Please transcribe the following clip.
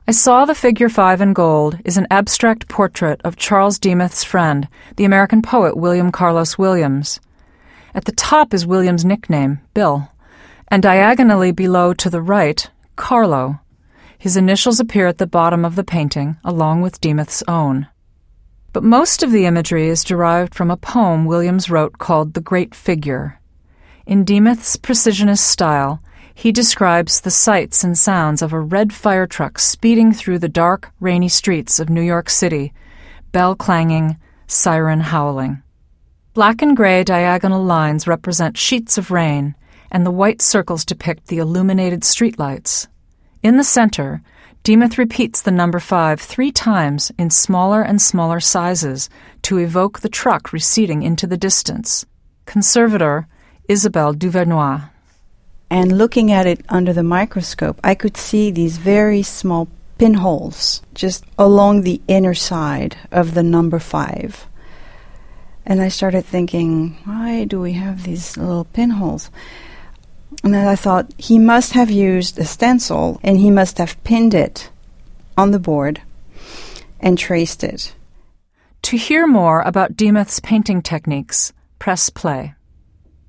I saw the figure 5 in gold is an abstract portrait of Charles Demuth's friend, the American poet William Carlos Williams. At the top is William's nickname, Bill, and diagonally below to the right, Carlo. His initials appear at the bottom of the painting, along with Demuth's own. But most of the imagery is derived from a poem Williams wrote called The Great Figure. In Demuth's precisionist style, he describes the sights and sounds of a red fire truck speeding through the dark, rainy streets of New York City, bell clanging, siren howling. Black and gray diagonal lines represent sheets of rain, and the white circles depict the illuminated streetlights. In the center, Demuth repeats the number 5 3 times in smaller and smaller sizes to evoke the truck receding into the distance. Conservator Isabelle Duvernois. And looking at it under the microscope, I could see these very small pinholes just along the inner side of the number 5. And I started thinking, why do we have these little pinholes? And then I thought, he must have used a stencil and he must have pinned it on the board and traced it. To hear more about Demuth's painting techniques, press play.